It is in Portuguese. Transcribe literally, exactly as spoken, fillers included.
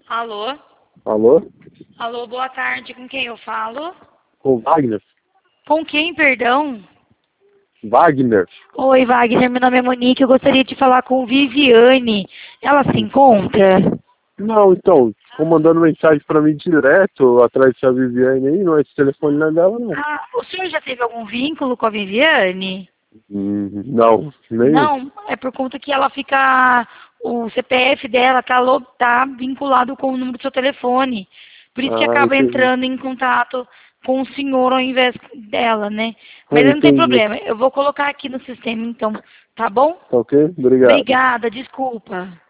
Alô? Alô? Alô, boa tarde. Com quem eu falo? Com Wagner? Com quem, perdão? Wagner? Oi, Wagner. Meu nome é Monique. Eu gostaria de falar com Viviane. Ela se encontra? Não, então, ficou mandando mensagem pra mim direto atrás dessa Viviane aí, não, esse telefone não é dela, não. Ah, o senhor já teve algum vínculo com a Viviane? Hum, não, nenhum. Não, é por conta que ela fica... O C P F dela tá, lo- tá vinculado com o número do seu telefone. Por isso que Ah, acaba entendi. entrando em contato com o senhor ao invés dela, né? Ah, Mas não tem entendi. problema. Eu vou colocar aqui no sistema, então. Tá bom? Tá ok? Obrigado. Obrigada, desculpa.